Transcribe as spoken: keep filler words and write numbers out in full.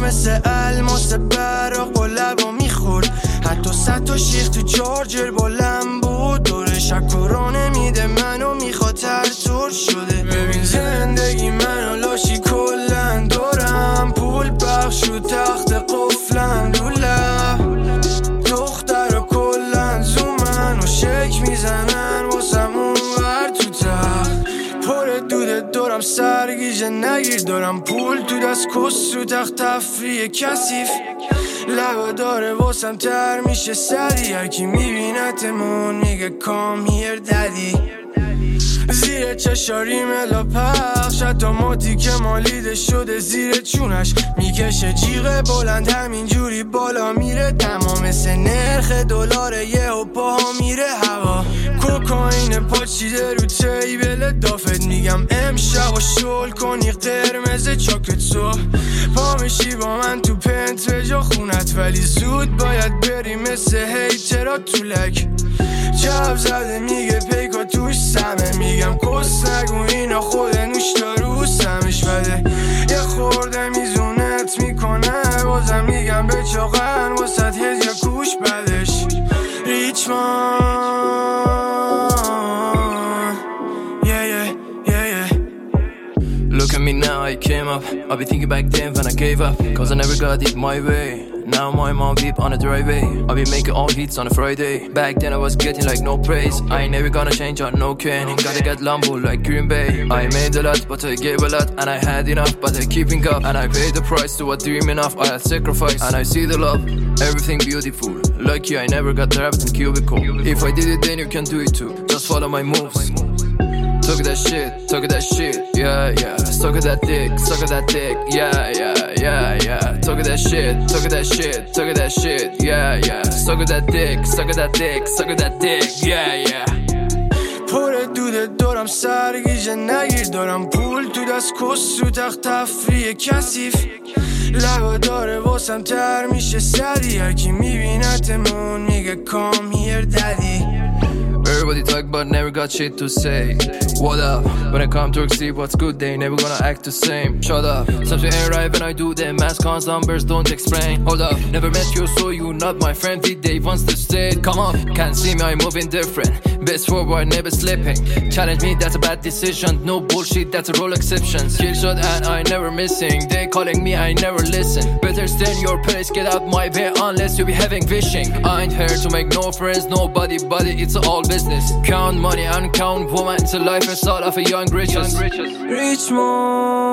مثل الماس براق با لبا میخورد، حتی صد تا شیخ تو چارجر با لمبو دوره شکرانه میده منو میخواد ترتور شده. ببین زندگی منو لاشی کلن دارم، پول بخش و تخت قفلن لوله، دختر و کلن زومن و شک میزنن واسم اونور تو تخت، پر دوده دارم سرگیجه نگیر، دارم پول تو دست کس رو تخت تفریح کثیف، لبا داره واسم تر میشه سری، هرکی میبینتمون میگه کام هیر ددی، زیر چشاری ملا پخش، حتی ماتی که مالیده شده زیر چونش میکشه جیغ بلند همینجوری بالا میره، تمام مثل نرخ دلار یه و پاها میره هوا، کوکائین پاچیده رو تیبل دافت، میگم امشب و شل کنی قرمز چاکتسو، پا میشی با من تو پنت به جا خونت، ولی زود باید بری مثل هیترا تو لک، جب زده میگه پیکا توش سمه، میگم کس نگو اینا خود نوشتا رو سمش بده، یه خورده میزونت میکنه بازم میگم به چاقن واسط هزیا کوش بدش ریچمان. Yeah, yeah, yeah, yeah. Look at me now, I came up. I'll be thinking back then when I gave up, cause I never got it my way. Now my mom beep on the driveway. I'll be making all hits on a Friday. Back then I was getting like no praise. I ain't never gonna change on no can. Ain't gotta get Lambo like Green Bay. I made a lot but I gave a lot, and I had enough but I keeping up, and I paid the price to what dreaming of. I had sacrifice and I see the love, everything beautiful. Lucky I never got trapped in cubicle. If I did it then you can do it too. Just follow my moves. Suck that shit, suck that shit, yeah, yeah. Suck that dick, suck that dick, yeah, yeah, yeah, yeah. Suck that shit, suck that shit, suck that shit, yeah, yeah. Suck that dick, suck that dick, suck that dick, yeah, yeah. پر دوده دارم سرگیجه نگیر، دارم پول تو دست کس رو تخت تفریح کثیف، لبا داره واسم تر میشه سری، هرکی میبینتمون میگه کام هیر ددی. Everybody talk but never got shit to say. What up? When I come to see what's good, they never gonna act the same. Shut up. Something ain't right when I do them. Mass cons numbers don't explain. Hold up. Never met you, so you not my friend. The day wants to stay. Come on. Can't see me, I'm moving different. Best forward, never slipping. Challenge me, that's a bad decision. No bullshit, that's a rule exception. Skill shot and I never missing. They calling me, I never listen. Better stay in your place, get out my way unless you be having fishing. I ain't here to make no friends, nobody, buddy, it's all business. Count money and count woman. It's a life and start of a young riches. Rich man.